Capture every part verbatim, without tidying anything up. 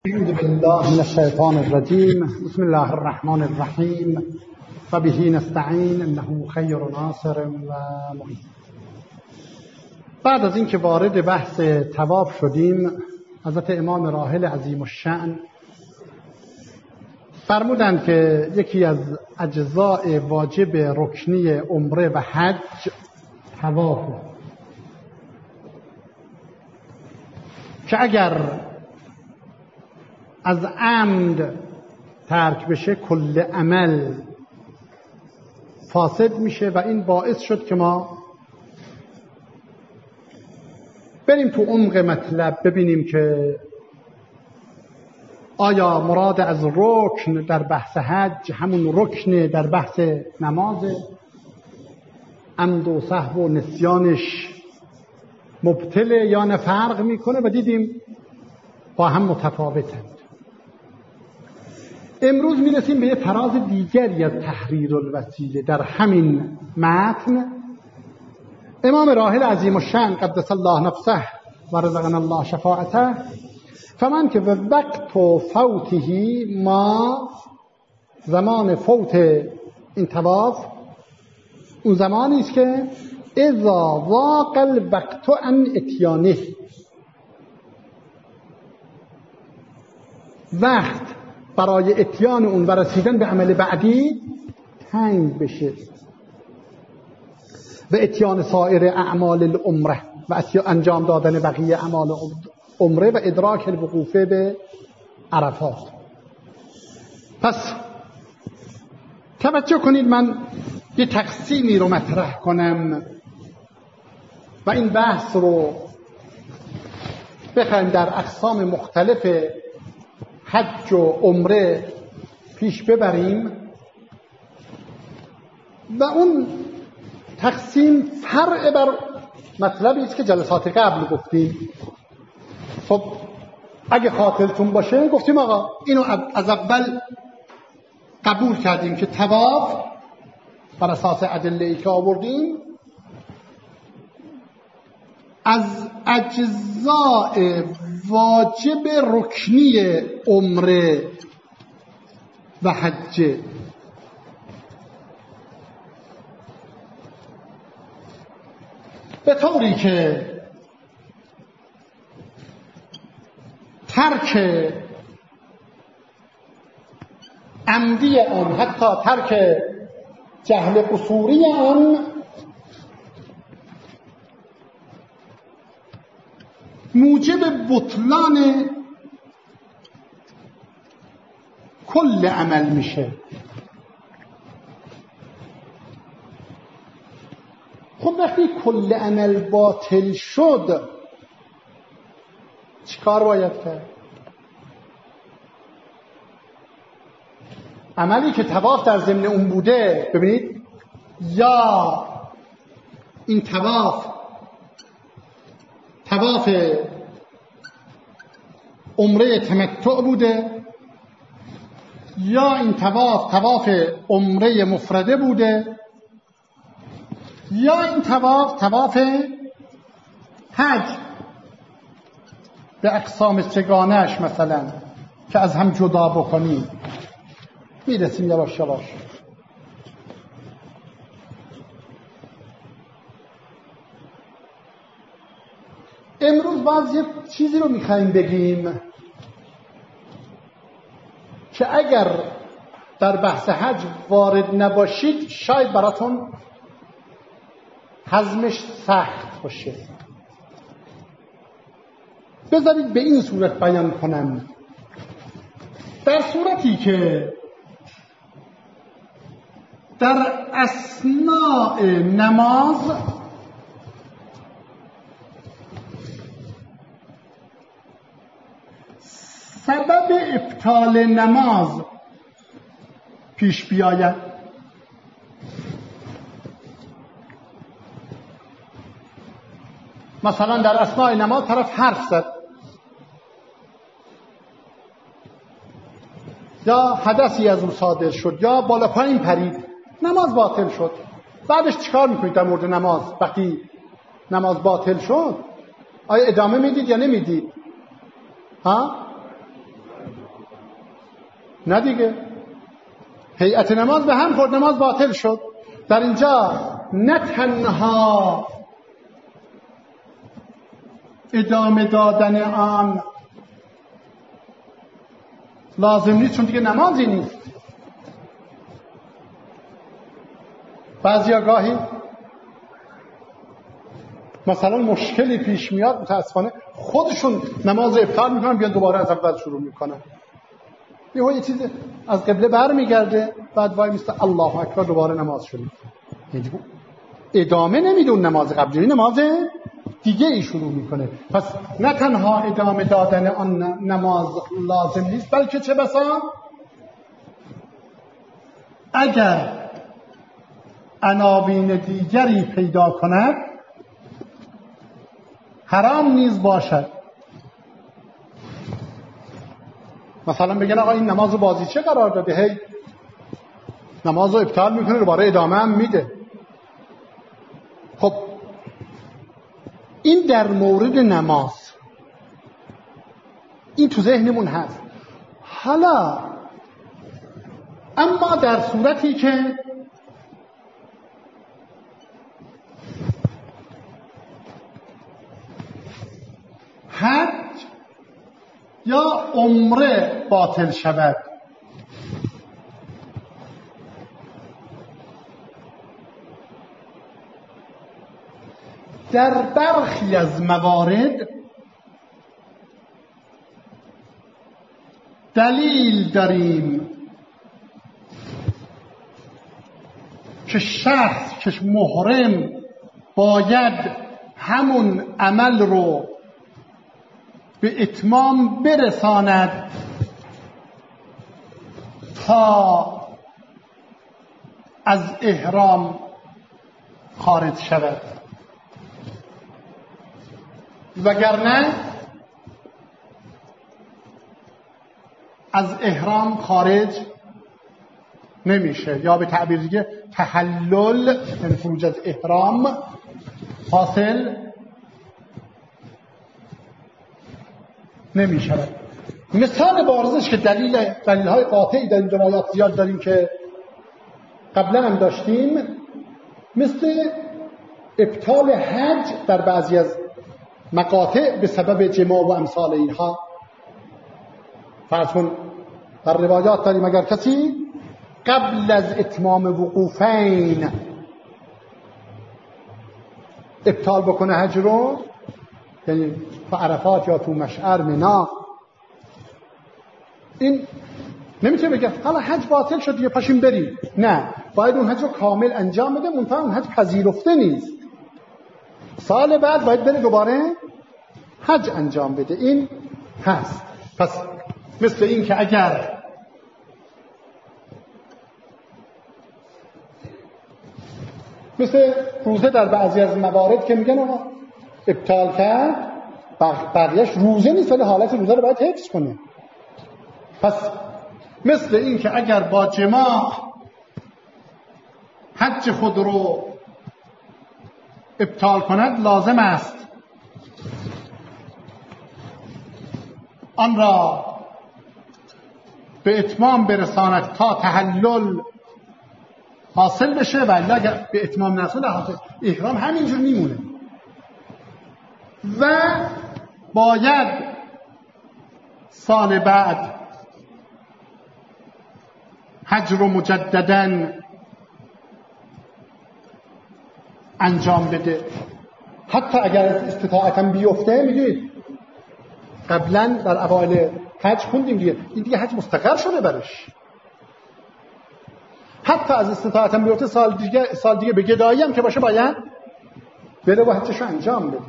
اعوذ بالله من الشیطان الرجیم. بسم الله الرحمن الرحیم و به نستعین انه خیر ناصر و معین. بعد از اینکه وارد بحث طواف شدیم، حضرت امام راحل عظیم الشأن فرمودند که یکی از اجزاء واجب رکنی عمره و حج طواف، که اگر از عمد ترک بشه کل عمل فاسد میشه و این باعث شد که ما بریم تو عمق مطلب، ببینیم که آیا مراد از رکن در بحث حج همون رکن در بحث نماز، عمد و سهو و نسیانش مبطله یا نه فرق میکنه، و دیدیم با هم متفاوتند. امروز میرسیم به یه فراز دیگری از تحریر الوسیله در همین متن. امام راحل عظیم الشأن قدس الله نفسه و رزقنا الله شفاعته فمن که به وقت فوته، ما زمان فوت این طواف اون زمانی است که اذا ضاق الوقت عن اتیانه، وقت برای اتیان اون و رسیدن به عمل بعدی تنگ بشه، و اتیان سایر اعمال العمره و انجام دادن بقیه اعمال عمره و ادراک الوقوف به عرفات. پس توجه کنید، من یه تقسیمی رو مطرح کنم و این بحث رو بخوایم در اقسام مختلف حج و عمره پیش ببریم، و اون تقسیم فرع بر مطلبی است که جلسات قبل گفتیم. خب اگه خاطرتون باشه گفتیم آقا اینو از اول قبول کردیم که طواف بر اساس ادله‌ای که آوردیم از اجزاء واجب رکنی عمره و حج. به طوری که ترک عمدی آن، حتی ترک جهل قصوری آن، موجب بطلان کل عمل میشه. خب وقتی کل عمل باطل شد چیکار باید کرد؟ عملی که طواف در ضمن اون بوده، ببینید، یا این طواف طواف عمره تمتع بوده، یا این طواف طواف عمره مفرده بوده، یا این طواف طواف حج به اقسام سگانه‌اش مثلا که از هم جدا بکنیم. میرسیم یواش یواش. امروز باز یه چیزی رو میخوایم بگیم که اگر در بحث حج وارد نباشید شاید براتون هضمش سخت باشه. بذارید به این صورت بیان کنم. در صورتی که در اثناء نماز سبب ابطال نماز پیش بیاید، مثلا در اثناء نماز طرف حرف زد، یا حدثی از اون صادر شد، یا بالا پایین پرید، نماز باطل شد. بعدش چیکار میکنید در مورد نماز؟ وقتی نماز باطل شد آیا ادامه میدید یا نمیدید؟ ها؟ نه دیگه، هیئت نماز به هم خورد، نماز باطل شد. در اینجا نه تنها ادامه دادن آن لازم نیست چون دیگه نمازی نیست. بعضی گاهی مثلا مشکلی پیش میاد، متاسفانه خودشون نماز ابطال میکنن، بیان دوباره از اول شروع میکنن. یه یه چیز از قبله برمیگرده، بعد وای میسته الله اکبر دوباره نماز شروع میکنه. ادامه نمیده اون نماز قبلی، نماز دیگه ای شروع میکنه. پس نه تنها ادامه دادن آن نماز لازم نیست، بلکه چه بسا اگر عناوین دیگری پیدا کند حرام نیز باشد. مثلا بگن آقا این نماز رو بازیچه قرار داده، هی نماز رو ابطال میکنه، دوباره ادامه هم میده. خب این در مورد نماز، این تو ذهنمون هست. حالا اما در صورتی که حج یا عمره باطل شود، در برخی از موارد دلیل داریم که شخص که محرم باید همون عمل رو به اتمام برساند تا از احرام خارج شود، وگرنه از احرام خارج نمیشه، یا به تعبیر دیگه تحلل، یعنی خروج از احرام حاصل نمیشه. مثال بارزش که دلیل دلیل‌های قاطعی در این روایات زیاد داریم که قبلا هم داشتیم، مثل ابطال حج در بعضی از مقاطع به سبب جماع و امثال اینها. فرض کن در روایات داریم اگر کسی قبل از اتمام وقوفین ابطال بکنه حج رو، یعنی تو عرفات یا تو مشعر منا، این نمیتونه بگه حالا حج باطل شد دیگه پاشیم بریم. نه، باید اون حج رو کامل انجام بده، منتها اون حج پذیرفته نیست. سال بعد باید بره دوباره حج انجام بده. این هست. پس مثل این که اگر مثل روزه در بعضی از موارد که میگن آقا ابطال کرد، بقیهش روزه نیست ولی حالت روزه رو باید حفظ کنه. پس مثل این که اگر با جماع حج خود رو ابطال کند، لازم است آن را به اتمام برساند تا تحلل حاصل بشه، ولی اگر به اتمام نرسه حاصل احرام همینجور میمونه. و باید سال بعد حج رو مجدداً انجام بده، حتی اگر استطاعتاً بیفته. میدونید قبلا در اوایل حج خوندیم دیگه، این دیگه حج مستقر شده برش، حتی از استطاعتاً بیفته سال دیگه سال دیگه به گدایی هم که باشه باید بره و حجش رو انجام بده.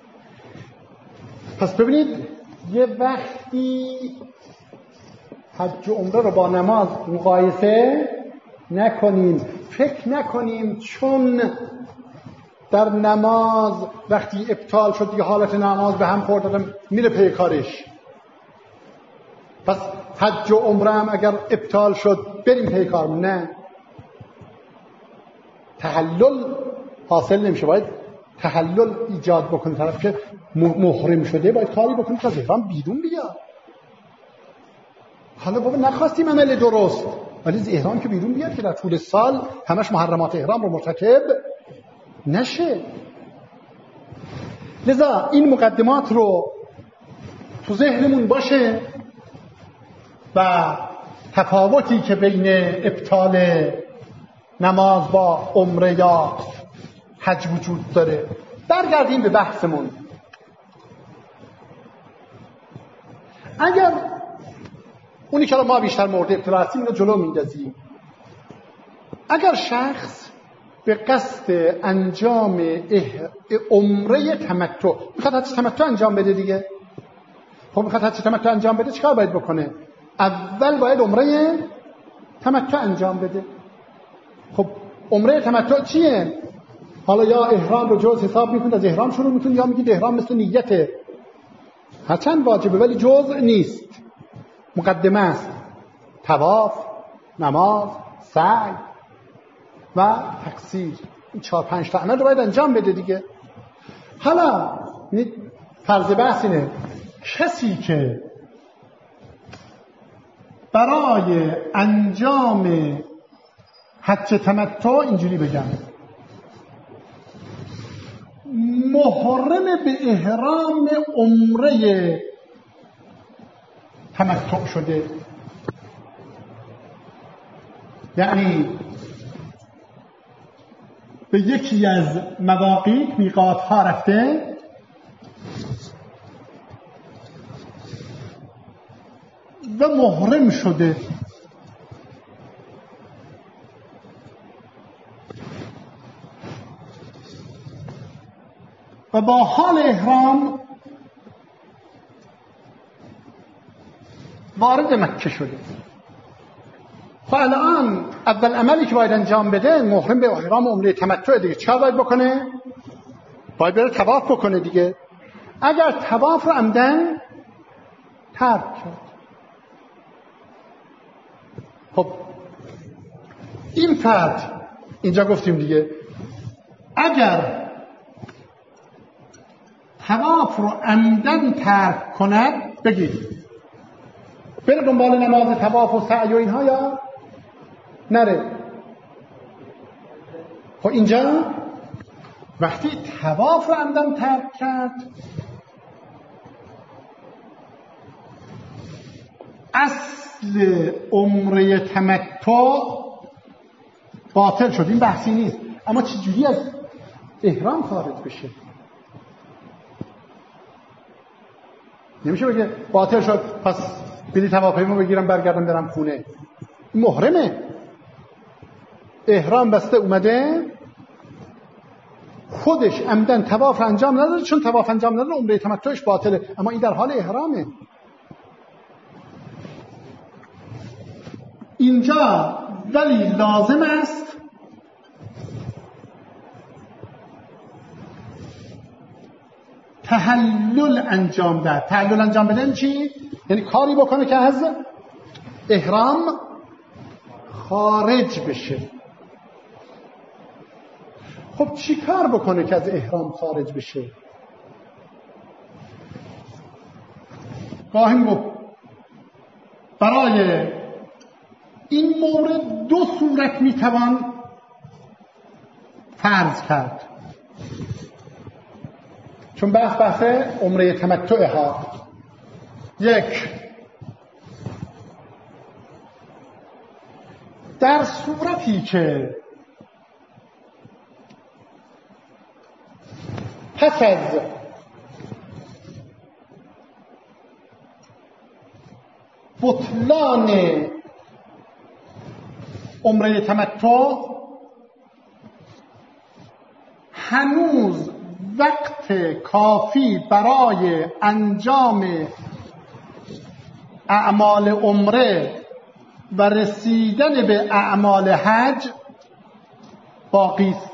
پس ببینید یه وقتی حج و عمره رو با نماز مقایسه نکنیم، فکر نکنیم چون در نماز وقتی ابطال شد دیگه حالت نماز به هم خورد آدم میره پی کارش، پس حج و عمره هم اگر ابطال شد بریم پی کار. نه، تحلل حاصل نمیشه. باید تحلل ایجاد بکنه، طرف که محرم شده باید کاری بکنه تا احرام بیرون بیاد. حالا بابا نخواستیم عمل درست، ولی از احرام که بیرون بیاد که در طول سال همش محرمات احرام رو مرتکب نشه. لذا این مقدمات رو تو ذهنمون باشه و تفاوتی که بین ابطال نماز با عمره یا حج وجود داره. برگردیم به بحثمون. اگر اونی که ما بیشتر مورد ابتلا هستیم رو جلو میندازیم، اگر شخص به قصد انجام عمره تمتع میخواد حج تمتع انجام بده دیگه، خب میخواد حج تمتع انجام بده چیکار باید بکنه؟ اول باید عمره تمتع انجام بده. خب عمره تمتع چیه؟ حالا یا احرام رو جز حساب میکنید، از احرام شروع میکنید، یا میگید احرام مثل نیته، هرچند واجبه ولی جز نیست، مقدمه است. طواف، نماز، سعی و تقصیر، این چهار پنج تا عمل رو باید انجام بده دیگه. حالا فرض بحث اینه کسی که برای انجام حج تمتع، اینجوری بگم، محرم به احرام عمره تمتع شده، یعنی به یکی از مواقیت میقات ها رفته و محرم شده، و با حال احرام وارد مکه شده. خب الان اول عملی که باید انجام بده محرم به احرام عمره تمتع دیگه، چه باید بکنه؟ باید بره طواف بکنه دیگه. اگر طواف رو عمدن ترک کرد، خب این فرد اینجا گفتیم دیگه، اگر طواف رو عمدن ترک کند، بگید بره دنبال نماز طواف و سعی و اینها یا نره؟ خب اینجا وقتی طواف رو عمدن ترک کرد، اصل عمره تمتع باطل شد. این بحثی نیست، اما چجوری از احرام خارج بشه؟ نمیشه بگه باطل شد پس بلیط هواپیما بگیرم برگردم برم خونه. محرمه، احرام بسته اومده، خودش عمدن طواف انجام نداره، چون طواف انجام نداره عمره تمتعش باطله، اما این در حال احرامه. اینجا ولی لازم است تحلل انجام ده. تحلل انجام بدن چی؟ یعنی کاری بکنه که از احرام خارج بشه. خب چی کار بکنه که از احرام خارج بشه؟ خواهیم گفت برای این مورد دو صورت میتوان فرض کرد، چون بحث بحث عمره تمتع ها. یک، در صورتی که پس از بطلان عمره تمتع هنوز وقت کافی برای انجام اعمال عمره و رسیدن به اعمال حج باقی است.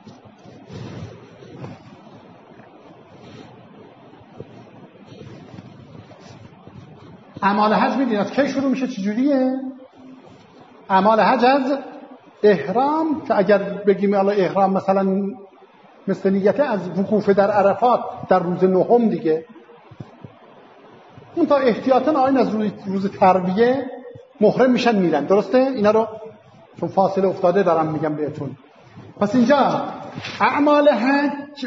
اعمال حج می‌دونید از کی شروع میشه؟ چجوریه؟ اعمال حج از احرام، که اگر بگیم الان احرام مثلا مثل نیت از وقوف در عرفات در روز نهم دیگه، اون تا احتیاطاً آیین از روز, روز ترویه محرم میشن میرن. درسته؟ اینا رو چون فاصله افتاده دارم میگم بهتون. پس اینجا اعمال حج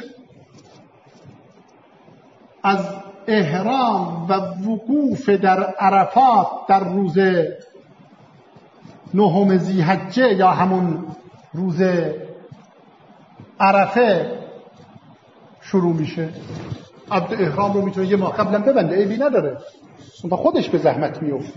از احرام و وقوف در عرفات در روز نهم ذی‌حجه یا همون روز عرفه شروع میشه. عبد احرام رو میتونه یه ماه قبلا ببنده، عیبی نداره، اون خودش به زحمت میفته.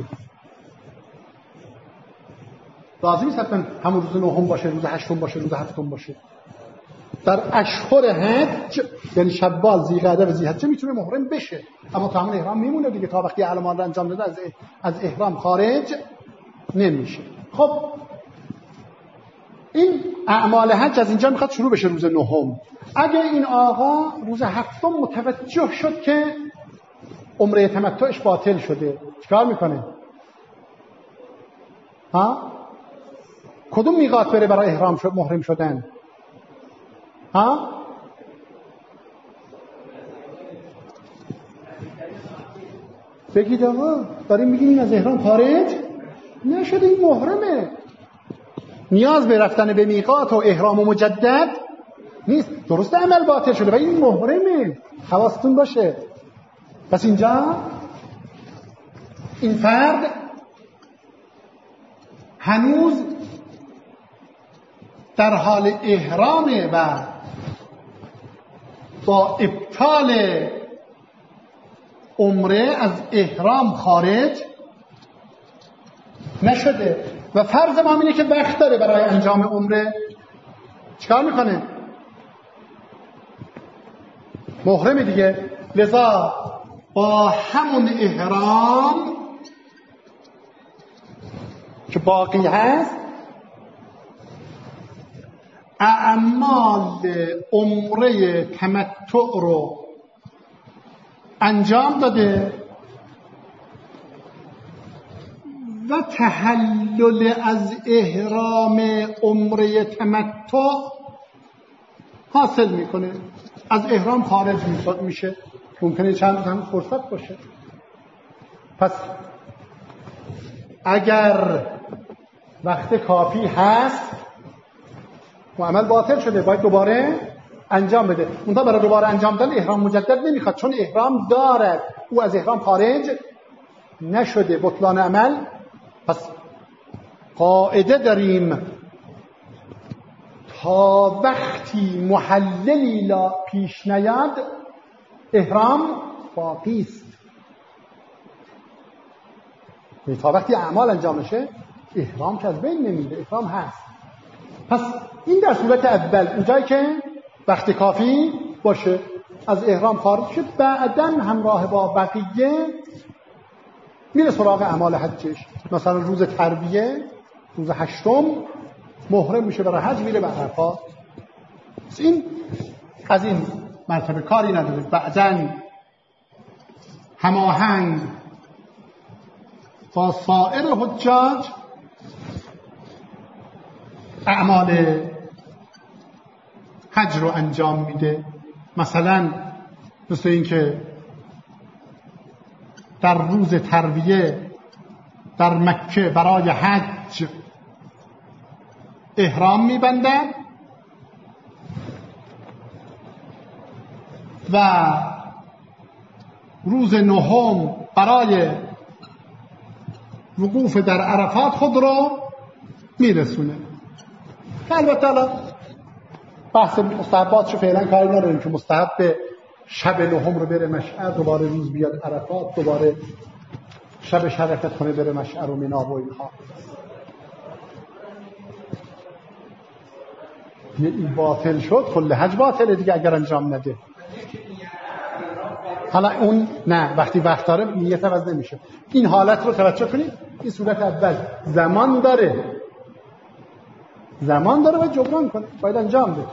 لازم نیست حتما همون روز نهم باشه، روز هشتم باشه، روز هفتم باشه. در اشهر حج یعنی شوال، ذی‌قعده و ذی‌حجه میتونه محرم بشه، اما تا همون احرام میمونه دیگه. تا وقتی اعمال رو انجام داده از از احرام خارج نمیشه. خب این اعمال حج از اینجا میخواد شروع بشه روز نهم. اگه این آقا روز هفتم متوجه شد که عمره تمتعش باطل شده، چیکار میکنه؟ ها؟ کدوم میقات بره برای احرام شد محرم شدن؟ ها؟ بگید آقا داریم میگیم این از احرام خارج نشده، این محرمه، نیاز به رفتن به میقات و احرام و مجدد نیست. درسته عمل باطل شده ولی این محرمه، حواستون باشه. پس اینجا این فرد هنوز در حال احرامه و با ابطال عمره از احرام خارج نشده و فرض ما اینه که وقت داره برای انجام عمره. چیکار میکنه؟ محرم دیگه. لذا با همون احرام که باقی هست اعمال عمره تمتع رو انجام داده و تحلل از احرام عمره تمتع حاصل میکنه، از احرام خارج میشه. ممکنه چند روز هم فرصت باشه. پس اگر وقت کافی هست و عمل باطل شده باید دوباره انجام بده. اونتا برای دوباره انجام دادن احرام مجدد نمیخواد، چون احرام دارد، او از احرام خارج نشده، بطلان عمل. پس قاعده داریم تا وقتی محللی لا پیش نیاد احرام باقی است. تا وقتی اعمال انجام نشه احرام که از بین نمیره، احرام هست. پس این در صورت اول، اونجایی که وقت کافی باشه از احرام خارج شد، بعداً همراه با بقیه میره سراغ اعمال حجش. مثلا روز ترویه، روز هشتم محرم میشه برای حج، میره به عرفات. این از این مرتبه کاری نداره. بعداً هماهنگ با سایر حجاج اعمال حج رو انجام میده. مثلا مثل این که در روز ترویه در مکه برای حج احرام میبندن و روز نهم برای وقوف در عرفات خود رو میرسونه. البته الان بحث مستحباتشو فعلا کاری نداریم که مستحب به شب نهم رو بره مشعر، دوباره روز بیاد عرفات، دوباره شب شرکت کنه بره مشعر و مینا و اینها. یه این باطل شد، کل حج باطله دیگه اگر انجام نده. حالا اون نه، وقتی وقت داره نیت عوض نمیشه. این حالت رو توجه کنید. این صورت اول زمان داره، زمان داره و جبران کنه، باید انجام بده.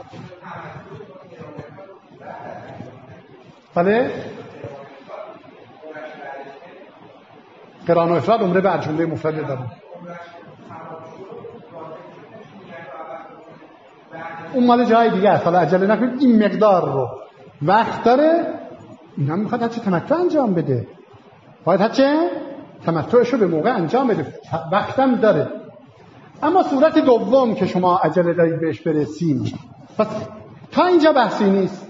بله قران و افراد عمره بر جمله مفرد داره. اون مال جای دیگه است، حالا عجله نکنید. این مقدار رو وقت داره، این هم میخواد حج تمتع انجام بده. باید هچه تمتعش رو به موقع انجام بده، وقتم داره. اما صورت دوم که شما عجله دارید بهش برسیم، پس تا اینجا بحثی نیست.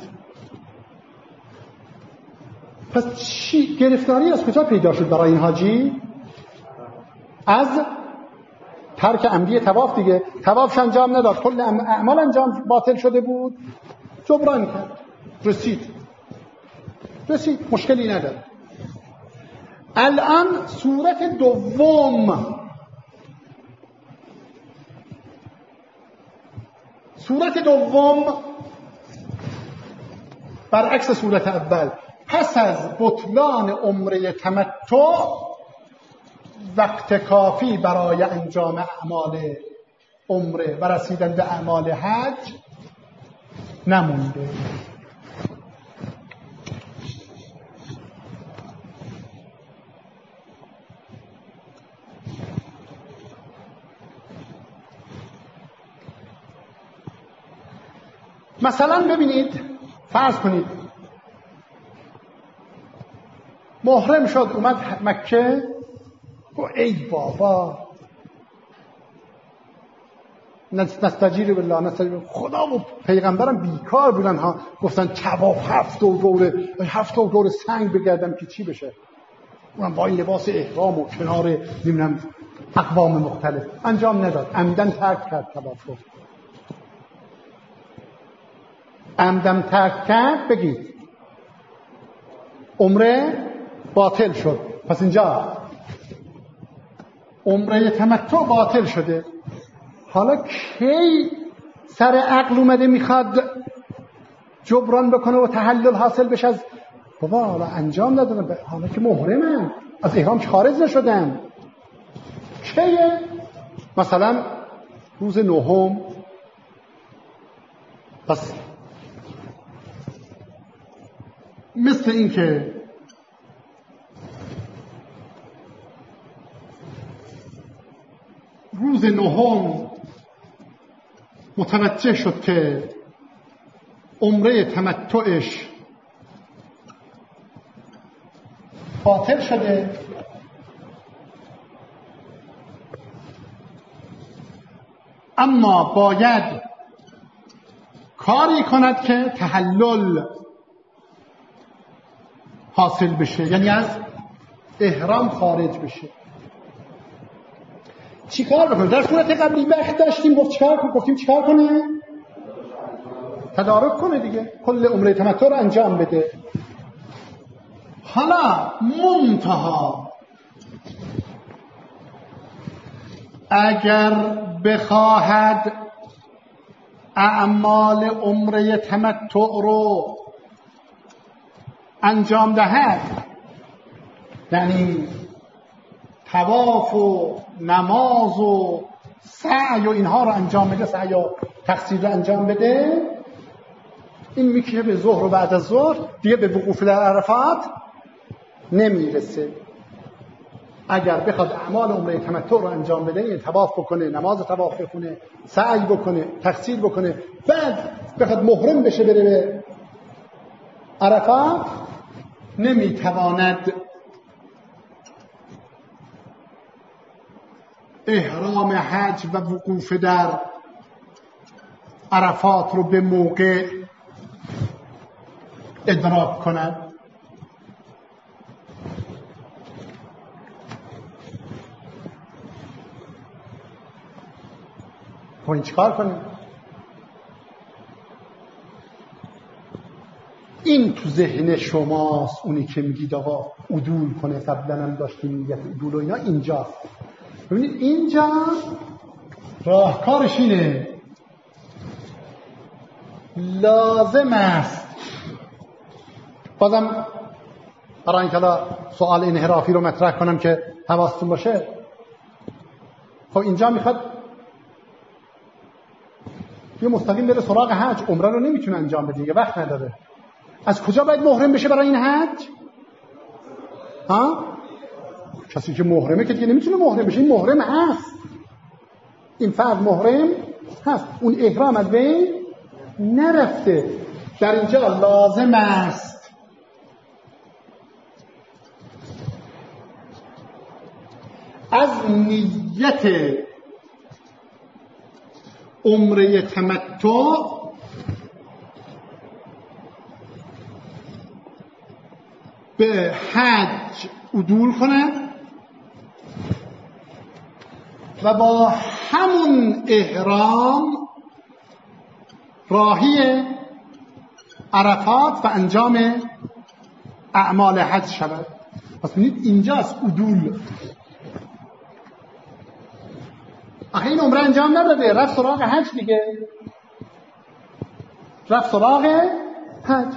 پس چی گرفتاری از کجا پیدا شد برای این حاجی؟ از ترک عمدی طواف دیگه. طوافش انجام نداد، کل اعمال انجام باطل شده بود، جبران کرد، رسید رسید مشکلی نداره. الان صورت دوم، صورت دوم برعکس صورت اول، پس از بطلان عمره تمتع وقت کافی برای انجام اعمال عمره و رسیدن به اعمال حج نمونده. مثلا ببینید، فرض کنید محرم شد اومد مکه، گو ای بابا نستجیر بالله نستجیر خدا و پیغمبرم بیکار بودن ها، گفتن طواف هفت و دور هفت و دور سنگ بگردم که چی بشه، اونم با این لباس احرام و کنار نمیدونم اقوام مختلف. انجام نداد، عمدن ترک کرد طواف رو، عمدن ترک کرد. بگید عمره باطل شد. پس اینجا عمره تمتع باطل شده. حالا کی سر عقل اومده میخواد جبران بکنه و تحلل حاصل بشه از بابا حالا انجام ندادم، حالا که محرمم از احرام خارج نشدم. کیه؟ مثلا روز نهم. پس مثل این که روز نهم متوجه شد که عمره تمتعش باطل شده، اما باید کاری کند که تحلل حاصل بشه، یعنی از احرام خارج بشه. چی کار بکنه؟ در صورت قبلی وقت داشتیم، گفت چیکار کنه؟ گفتیم چیکار کنه؟ تدارک کنه دیگه، کل عمره تمتع رو انجام بده. حالا منتها اگر بخواهد اعمال عمره تمتع رو انجام دهد، یعنی طواف و نماز و سعی و اینها رو انجام بده، سعی و تقصیر رو انجام بده، این میکشه به ظهر و بعد از ظهر دیگه به وقوف در عرفات نمیرسه. اگر بخواد اعمال عمره تمتع رو انجام بده، یعنی طواف بکنه، نماز طواف بخونه، سعی بکنه، تقصیر بکنه، بعد بخواد محرم بشه بره به عرفات، نمیتواند احرام حج و وقوف در عرفات رو به موقع ادراک کند. خب این چیکار کنیم؟ این تو ذهن شماست، اونی که میگید آقا عدول کنه، قبلا هم داشتیم نیت عدول و اینا، اینجاست. ببینید اینجا راهکارش اینه، لازم است بازم برای اینکه سوال انحرافی رو مطرح کنم که حواستون باشه. خب اینجا میخواد یه مستقیم بره سراغ حج، عمره رو نمیتونه انجام بده دیگه، وقت نداره. از کجا باید محرم بشه برای این حج؟ ها؟ کسی که محرمه که دیگه نمیتونه محرم بشه، این محرم هست، این فرد محرم هست، اون احرام از بین نرفته. در اینجا لازم است از نیت عمره تمتع به حج عدول کنه و با همون احرام راهی عرفات و انجام اعمال حج شود. پس ببینید اینجاست عدول. آخه این عمره انجام نداده، رفت سراغ حج دیگه، رفت سراغ حج.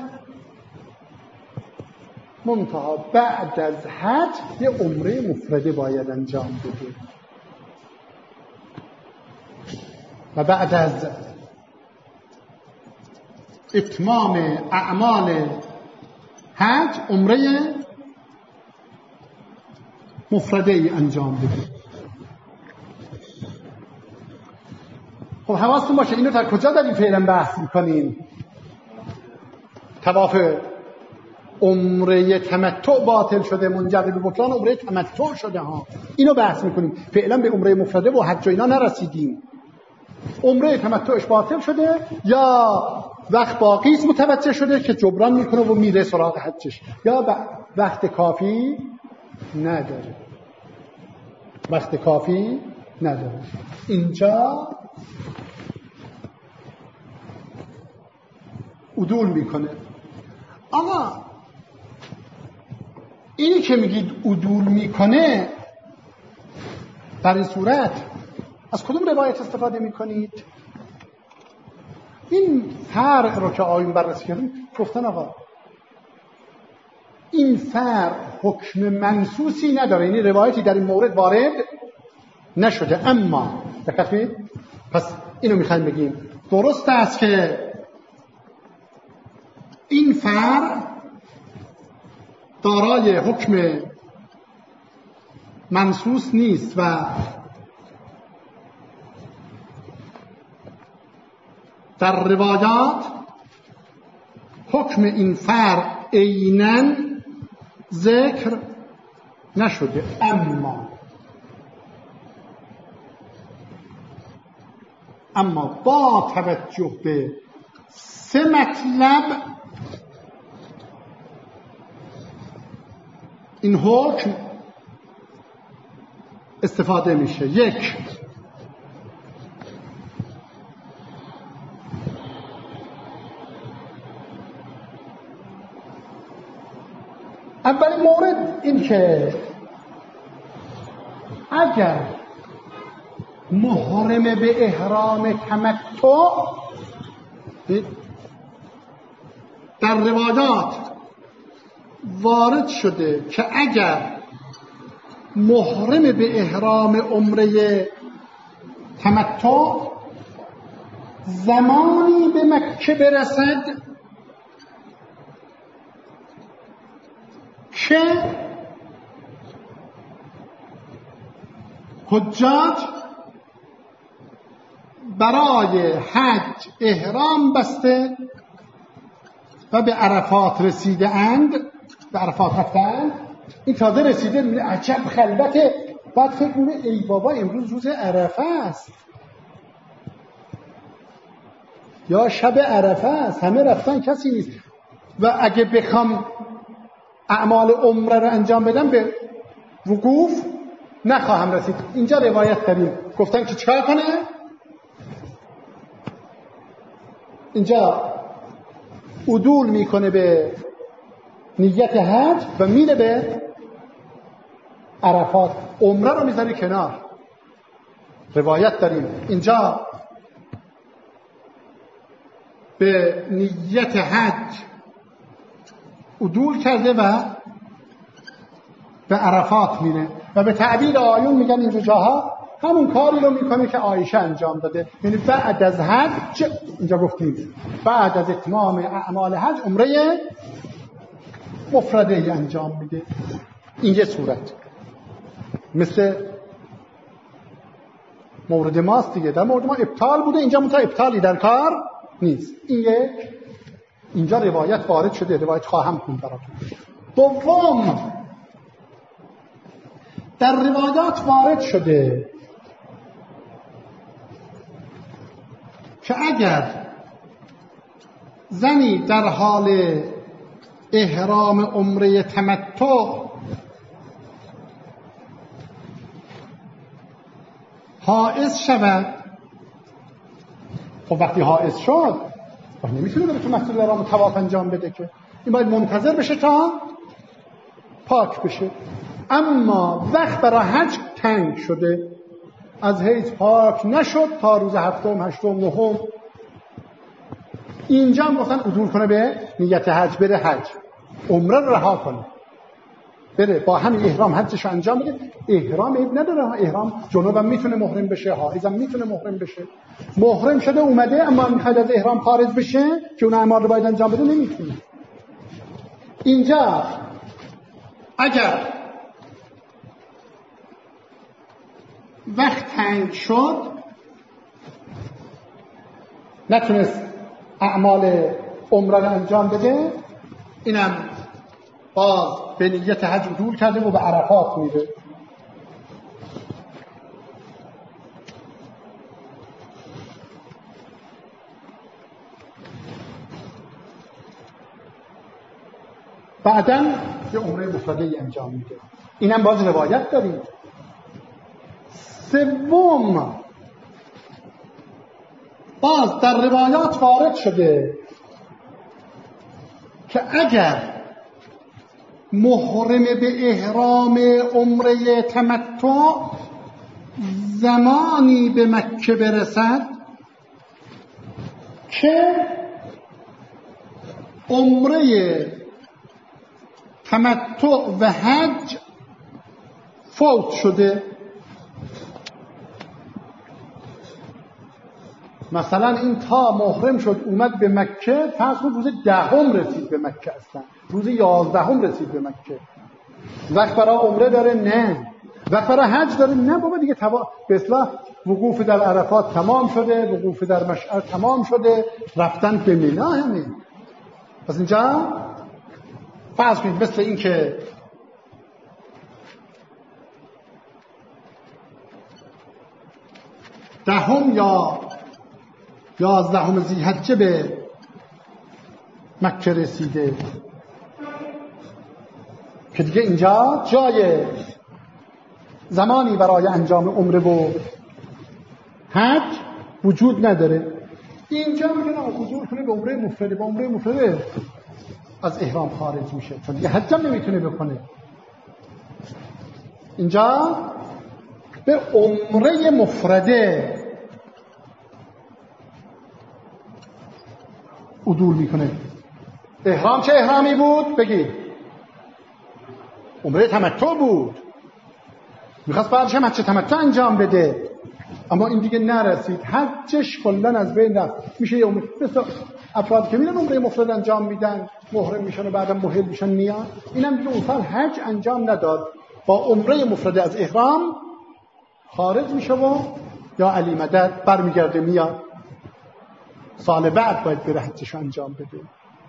منتها بعد از حج یه عمره مفرده باید انجام بده و بعد از اتمام اعمال حج عمره مفرده ای انجام بده. خب حواستون باشه اینو تا کجا داریم فعلا بحث میکنیم؟ طواف عمره تمتع باطل شده، منجر به بطلان عمره تمتع شده ها، اینو بحث میکنیم. فعلا به عمره مفرده و حج و اینا نرسیدیم. عمره تمتعش باطل شده یا وقت باقی است متوجه شده که جبران میکنه و میره سراغ حجش، یا وقت کافی نداره، وقت کافی نداره. اینجا عدول میکنه. آقا اینی که میگید عدول میکنه، در این صورت از کدوم روایت استفاده میکنید؟ این فرع رو که آیون بررسی کردیم گفتن آقا این فرع حکم منصوصی نداره، یعنی روایتی در این مورد وارد نشده. اما دقت کنید، پس اینو میخوایم بگیم درست است که این فرع دارای حکم منصوص نیست و در روایات حکم این فرع عیناً ذکر نشده. اما اما با توجه به سه مطلب این حکم استفاده میشه. یک، اولین مورد این که اگر محرم به احرام تمتع در روایات وارد شده که اگر محرم به احرام عمره تمتع زمانی به مکه برسد که حجاج برای حج احرام بسته و به عرفات رسیده اند، به عرفات رفتند، این تازه رسیده میبینه عجب خلوته، بعد فکر میکنه ای بابا امروز روز عرفه است یا شب عرفه است، همه رفتن کسی نیست و اگه بخوام اعمال عمره رو انجام بدم به وقوف نخواهم رسید. اینجا روایت داریم گفتن که چیکار کنه؟ اینجا عدول میکنه به نیت حج و میره به عرفات، عمره رو میذاره کنار. روایت داریم اینجا به نیت حج عدول کرده و به عرفات میره و به تعبیر آیون میگن اینجا جاها همون کاری رو میکنه که عایشه انجام داده، یعنی بعد از حج، اینجا گفتیم بعد از اتمام اعمال حج عمره مفرده انجام میده. این یه صورت مثل مورد ماست دیگه، در مورد ما ابطال بوده، اینجا منتها ابطالی در کار نیست. این یک، اینجا روایت وارد شده، روایت خواهم خوند براتون. دوم، در روایات وارد شده که اگر زنی در حال احرام عمره تمتع حائض شود، خب وقتی حائض شد نمیتونه بره تو مسجد الحرام طواف انجام بده که، این باید منتظر بشه تا پاک بشه. اما وقت برای حج تنگ شده، از حیض پاک نشد تا روز هفتم، هشتم، نهم، اینجا هم گفتن عدول کنه به نیت حج، بره حج، عمره رو رها کنه، بره با همین احرام حجش انجام بده. احرام عیب نداره، احرام جنوب هم میتونه محرم بشه، حائض هم میتونه محرم بشه. محرم شده اومده اما میخواد از احرام خارج بشه که اون اعمال رو باید انجام بده، نمیتونه. اینجا اگر وقت تنگ شد نتونست اعمال عمره رو انجام بده، اینم باز به نیت حج عدول کرده و به عرفات میره. بعداً یه عمره مفرده‌ای انجام میده. اینم باز روایت داریم. سوم، باز در روایات وارد شده که اگر محرم به احرام عمره تمتع زمانی به مکه برسد که عمره تمتع و حج فوت شده، مثلا این تا محرم شد اومد به مکه، فرض کن روز دهم رسید به مکه، اصلا روز یازدهم رسید به مکه، وقت برای عمره داره؟ نه. وقت برای حج داره؟ نه بابا دیگه توا... به اصطلاح وقوف در عرفات تمام شده، وقوف در مشعر تمام شده، رفتن به مینا همین. پس اینجا فرض کنید مثل این که دهم یا یازدهم ذی‌حجه به مکه رسیده که دیگه اینجا جای زمانی برای انجام عمره و حج وجود نداره. اینجا میگن حضور کنه به عمره مفرده، با عمره مفرده از احرام خارج میشه چون دیگه حج هم نمیتونه بکنه. اینجا به عمره مفرده عدول میکنه. احرام چه احرامی بود؟ بگید. عمره تمتع بود، میخواست بعدش هم حج تمتع انجام بده اما این دیگه نرسید، حجش کلا از بین رفت. میشه یه عمره، مثل افراد که میرن عمره مفرد انجام میدن، محرم میشن و بعدا محل میشن میان، اینم دیگه اون سال حج انجام نداد، با عمره مفرد از احرام خارج میشه و یا علی مدد برمیگرده میاد، سال بعد باید بره حجش انجام بده.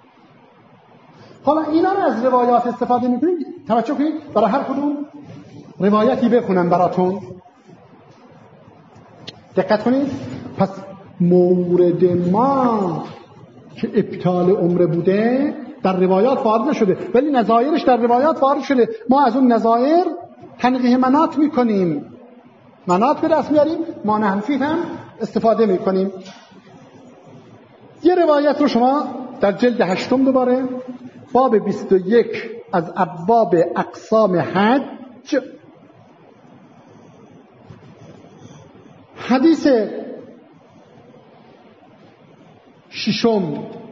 حالا اینا رو از روایات استفاده میکنیم. توجه کنید برای هر کدوم روایتی بخونم براتون، دقت کنید. پس مورد ما که ابطال عمره بوده در روایات وارد نشده، ولی نظایرش در روایات وارد شده. ما از اون نظایر تنقیح مناط میکنیم، مناط به دست میاریم، ما نحنفی هم استفاده میکنیم. یه روایت رو شما در جلد هشتم دوباره باب بیست و یک از ابواب اقسام حج، حدیث ششم،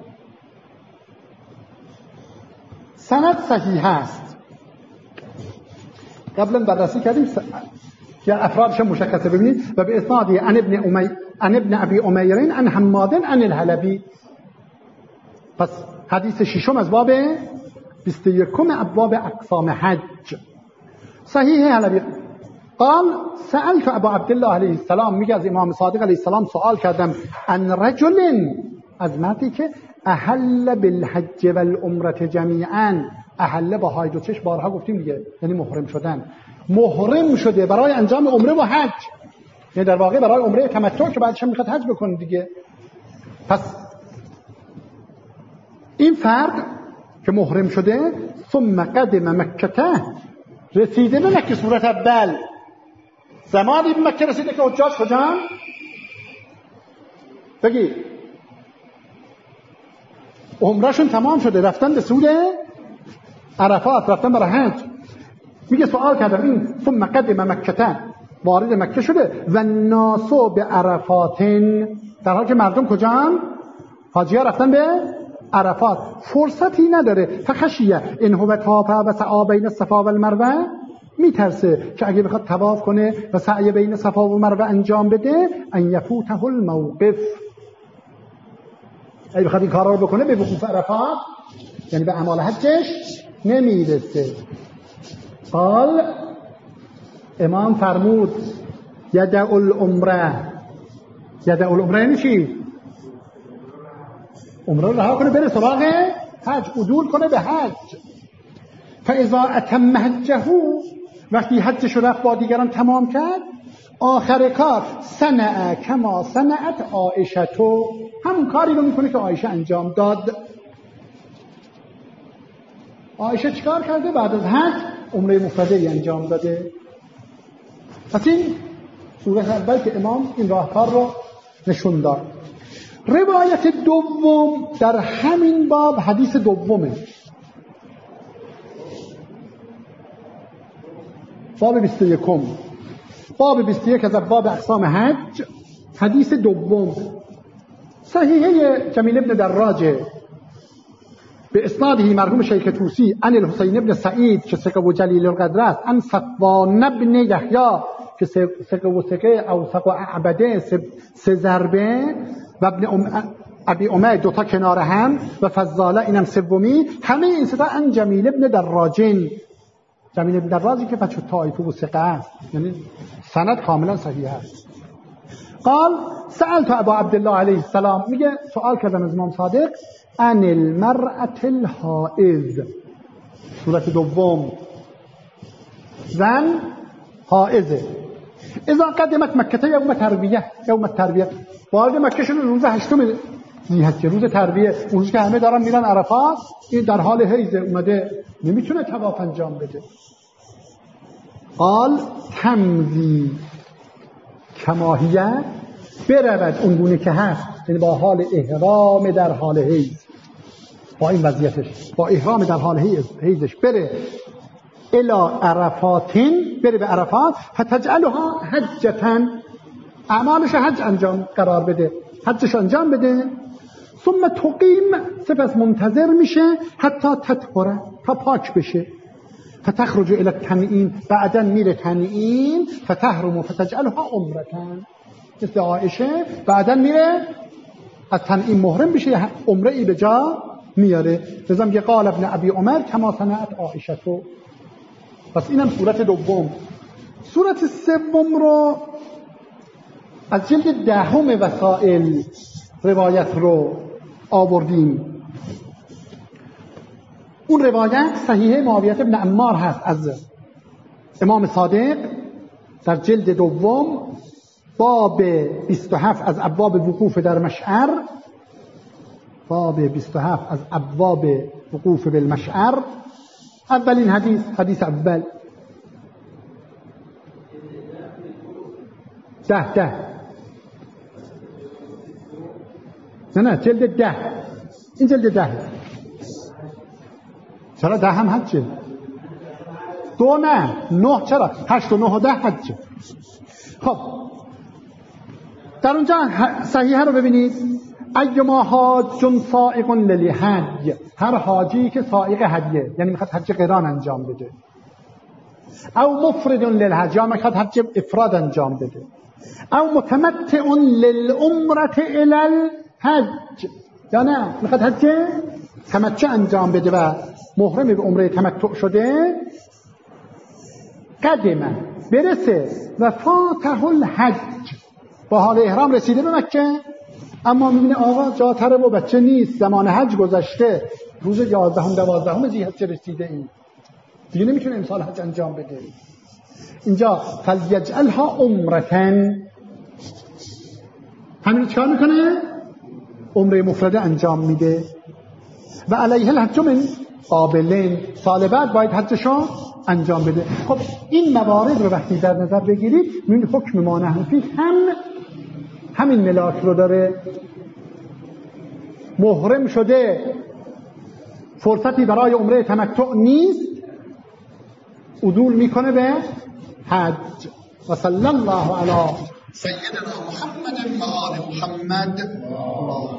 سند صحیح است. قبلا بررسی کردیم که افرادش مشخصه. ببینید و به اسنادی عن ابن امی عن ابن ابي امير عن حماد عن الحلبي. پس حدیث ششم از باب بیست و یک ابواب اقسام حج صحیح حلبی. قال سألت ابو عبدالله علیه السلام، میگه از امام صادق علیه السلام سوال کردم، ان رجل، از مردی که احل بالحج والعمره جمیعا، احل با حج و چش بارها گفتیم دیگه، یعنی محرم شدن، محرم شده برای انجام عمره و حج، یعنی در واقع برای عمره تمتع که بعدش هم میخواد حج بکنه دیگه. پس این فرد که محرم شده ثم قدم مکه، رسیده به مکه صورت اول، زمانی به مکه رسیده که حجاج کجان؟ بگی عمرهشون تمام شده، رفتن به سود عرفات، رفتن برای حج. میگه سوال کردم این ثم قدم مکه، وارد مکه شده و ناسو به عرفاتن، در حالی که مردم کجان؟ حاجی‌ها رفتن به عرفات، فرصتی نداره. فخشیه ان هو طاف و سعی بین الصفا و المروه، میترسه که اگه بخواد طواف کنه و سعی بین صفا و مروه انجام بده ان یفوته الموقف، اگه بخواد این کارا رو بکنه به وقوف عرفات یعنی به اعمال حجش نمیرسه. قال امام فرمود یدع العمره، یدع العمره یعنی چی؟ عمره رو رها کنه بره سراغ حج، عدول کنه به حج. فاذا اتم حجه، وقتی حجش رو رفت با دیگران تمام کرد، آخر کار صنع کما صنعت عایشه، تو همون کاری رو میکنه که عایشه انجام داد. عایشه چیکار کرده؟ بعد از حج عمره مفرده انجام داده. پس این صورت اول که امام این راهکار رو نشون داد. روایت دوم در همین باب حدیث دومه، باب بیست و یکم، باب بیست و یک از باب اقسام حج، حدیث دوم صحیحه جمیل ابن دراجه به اسناده مرحوم شیخ طوسی عن الحسین ابن سعید که ثقه و جلیل القدر است، عن صفوان ابن یحیی که ثقه و ثقه اوثق و اعبده سه ضربه و ابن ام ابی امید دوتا کنار هم و فضاله اینم سومی، همه این ستا عن جمیل ابن دراجین، جمیل ابن دراجی که بچه طائفه و ثقه است، یعنی سند کاملا صحیح است. قال سألت ابا عبدالله علیه السلام، میگه سوال کردم از امام صادق عن المرأة الحائض، صورت دوم زن حائضه، اذا قدمت مکه یوم تربیه، یوم تربیه وارد مکه شده روز هشتم ذی‌حجه، روز تربیه، اون روز که همه دارن میرن عرفات، این در حال حیض اومده نمیتونه طواف انجام بده. قال تمضی کماهیه، برود اونگونه که هست، یعنی با حال احرام در حال حیض، با این وضعیتش با احرام در حال حیضش بره الی عرفاتین، بره به عرفات، فتجعلها حجتن، اعمالش حج انجام قرار بده، حجش انجام بده. ثم تقیم، سپس منتظر میشه حتی تطهره، تا پاک بشه. فتخرج الى التنعیم، بعدا میره تنعیم، فتحرم فتجعلها عمرتن، مثل عایشه بعدا میره از تنعیم محرم بشه، عمره ای به جا میاره. لذا میگه قال ابن ابی عمر کما صنعت عایشه. پس اینم صورت دوم. صورت سوم رو از جلد دهم وسائل روایت رو آوردیم. اون روایت صحیحه معاویه بن عمار هست از امام صادق در جلد دوم، باب بیست و هفت از ابواب وقوف در مشعر، باب بیست و هفت از ابواب وقوف بالمشعر. اولین حدیث، حدیث اول ده ده نه نه جلد ده، این جلد ده. چرا ده هم حجه؟ دو نه نه، چرا؟ هشت و نه و ده حجه. خب در اونجا صحیحه رو ببینید، ایما حاج سائق للحج، هر حاجی که سائق حجه، یعنی میخواد حج قران انجام بده، او مفرد للحج، یا میخواد حج افراد انجام بده، او متمتع للعمره الی الحج، یا نه میخواد حج تمتع انجام بده و محرم به عمره تمتع شده، قدمه برسه و فاته الحج، با حال احرام رسیده به مکه، اما میبینه آقا جا تره و بچه نیست، زمان حج گذشته، روز یازدهم دوازدهم ذی‌حجه رسیده این دیگه نمیتونه امسال حج انجام بده. اینجا فلیجعلها عمرتن، همین چیکار میکنه؟ عمره مفرده انجام میده. و علیه الحج من قابلین، سال بعد باید حجشو انجام بده. خب این موارد رو وقتی در نظر بگیرید این حکم ما نحن فیه هم همین ملاک رو داره. محرم شده، فرصتی برای عمره تمتع نیست، عدول میکنه به حج. و صلی الله علی سیدنا محمد و آل محمد.